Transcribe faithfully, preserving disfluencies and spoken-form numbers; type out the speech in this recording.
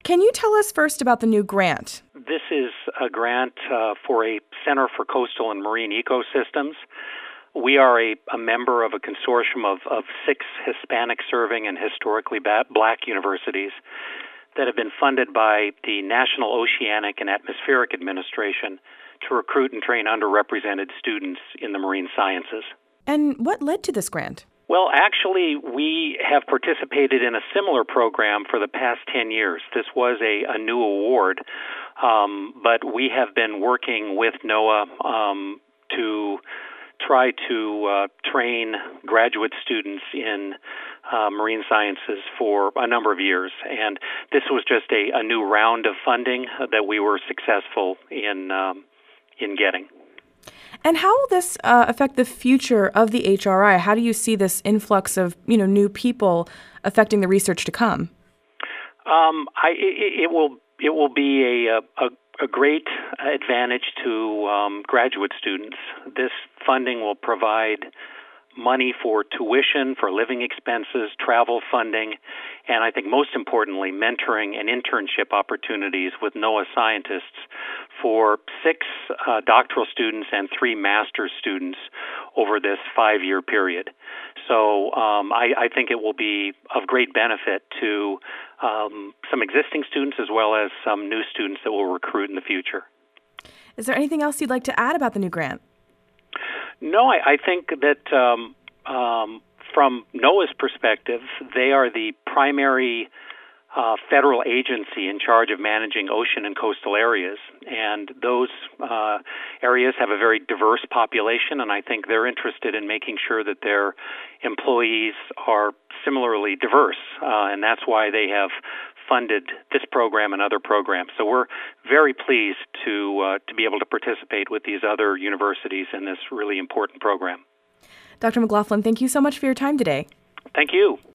Can you tell us first about the new grant? This is a grant uh, for a Center for Coastal and Marine Ecosystems. We are a, a member of a consortium of, of six Hispanic-serving and historically ba- black universities that have been funded by the National Oceanic and Atmospheric Administration to recruit and train underrepresented students in the marine sciences. And what led to this grant? Well, actually, we have participated in a similar program for the past ten years. This was a, a new award, um, but we have been working with NOAA um, to try to uh, train graduate students in uh, marine sciences for a number of years. And this was just a, a new round of funding that we were successful in um, in getting. And how will this uh, affect the future of the H R I? How do you see this influx of, you know, new people affecting the research to come? Um, I, it, it will it will be a, a a great advantage to um, graduate students. This funding will provide money for tuition, for living expenses, travel funding, and I think most importantly, mentoring and internship opportunities with NOAA scientists for six uh, doctoral students and three master's students over this five-year period. So um, I, I think it will be of great benefit to um, some existing students as well as some new students that we'll recruit in the future. Is there anything else you'd like to add about the new grant? No, I, I think that um, um, from NOAA's perspective, they are the primary uh, federal agency in charge of managing ocean and coastal areas. And those uh, areas have a very diverse population, and I think they're interested in making sure that their employees are similarly diverse. Uh, and that's why they have funded this program and other programs. So we're very pleased to uh, to be able to participate with these other universities in this really important program. Doctor McLaughlin, thank you so much for your time today. Thank you.